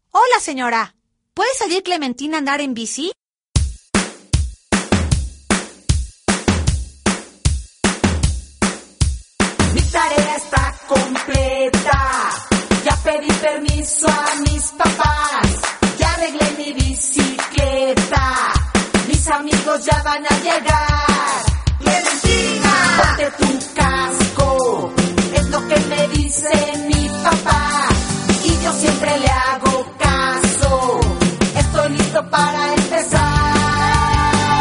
Hola, señora. ¿Puede salir Clementina a andar en bici? Mi tarea está completa. Ya pedí permiso a mis papás. Ya arreglé mi bicicleta. Mis amigos ya van a llegar. ¡Clementina! Ponte tu casco. Es lo que me dicen